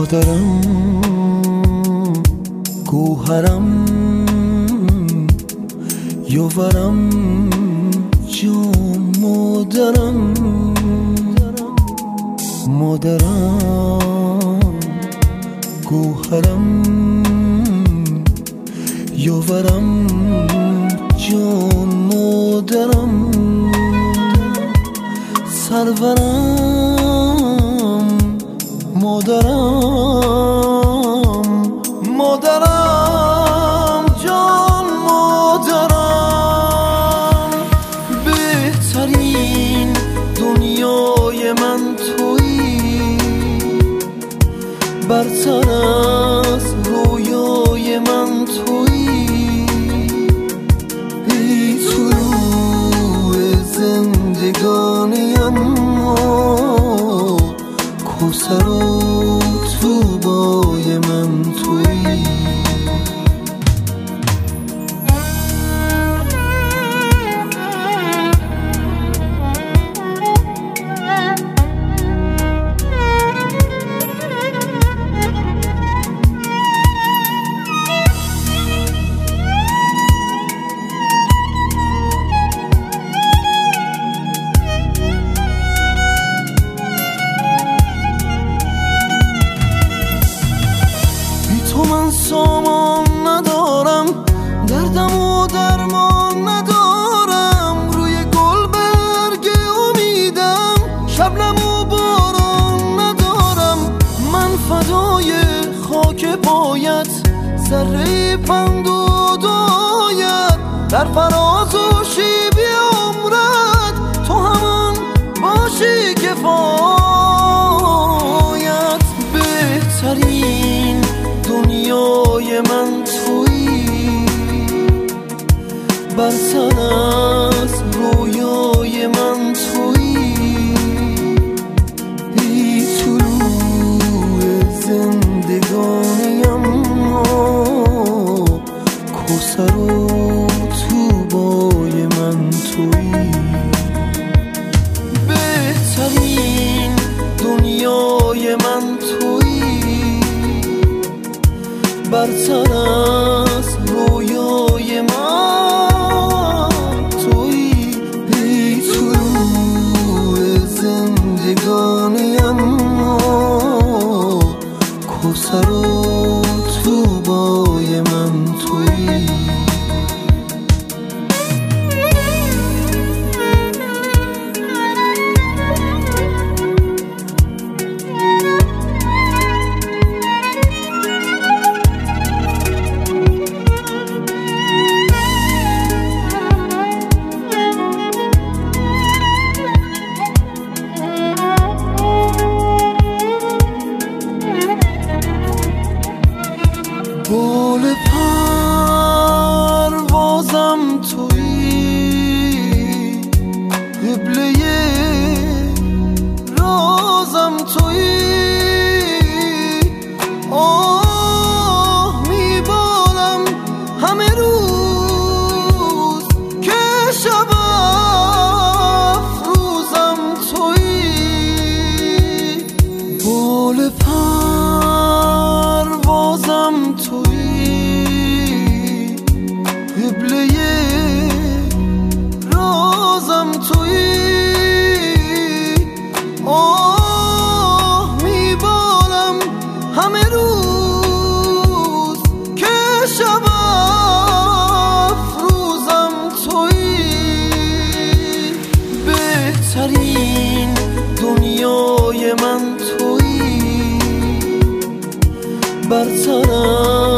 مادرم گوهرم یاورم جان مادرم مادرم گوهرم یاورم جان مادرم سرورم مادرم مادرم جان مادرم بهترین دنیای من تویی برتر از رویای من تویی ای طلوع زندگانیم کوثر و طوبای من تویی من سامان ندارم دردم و درمان ندارم روی گل برگ امیدم شبنم و باران ندارم من فدای خاک پایت ذره پند و دایت در فراز و شیب عمرت تو همان باشی کفایت بهترین دنیای من تویی برتر از رویای من تویی ای طلوع زندگانیم کوثر و طوبای من تویی بهترین دنیای من تویی برتر از رویای من تویی ای طلوع زندگانیم کوثر و طوبای من تویی بال پروازم تویی قبله رازم تویی آه میبالم همه روز که شب افروزم تویی بال پروازم تویی قبله رازم تویی آه میبالم همه روز که شب افروزم تویی بهترین دنیای من تویی برتر